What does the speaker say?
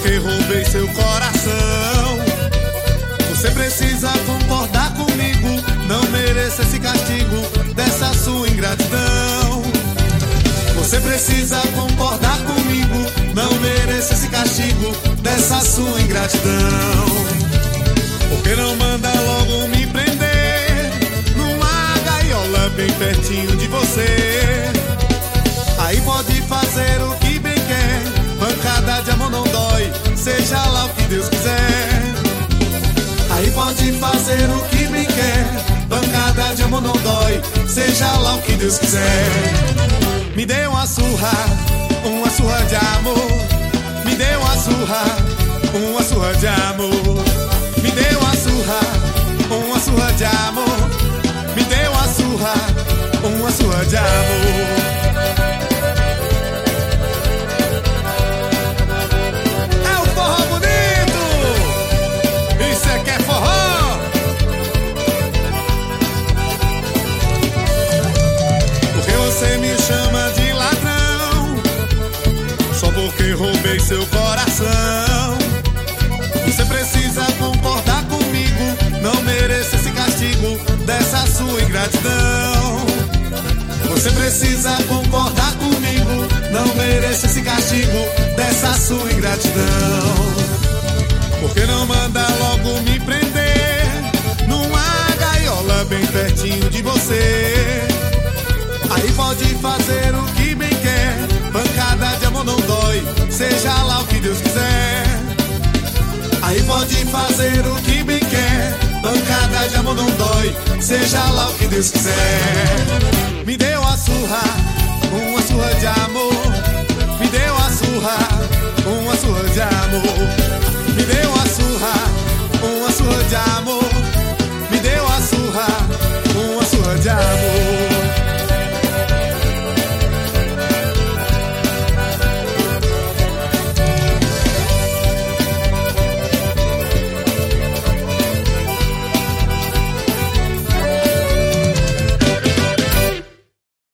porque roubei seu coração. Você precisa concordar comigo, não mereço esse castigo dessa sua ingratidão. Você precisa concordar comigo, não mereço esse castigo dessa sua ingratidão. Porque não manda logo me prender numa gaiola bem pertinho de você? Aí pode fazer o que bem quer, pancada de amor não dói, seja lá o que Deus quiser. Aí pode fazer o que bem quer, pancada de amor não dói, seja lá o que Deus quiser. Me dê uma surra de amor. Me dê uma surra de amor. Me dê uma surra de amor. Me dê uma surra de amor. Você me chama de ladrão só porque roubei seu coração. Você precisa concordar comigo, não mereço esse castigo dessa sua ingratidão. Você precisa concordar comigo, não mereço esse castigo dessa sua ingratidão. Porque não manda logo me prender numa gaiola bem pertinho de você? Aí pode fazer o que bem quer, pancada de amor não dói, seja lá o que Deus quiser. Aí pode fazer o que bem quer, pancada de amor não dói, seja lá o que Deus quiser. Me dê uma surra de amor.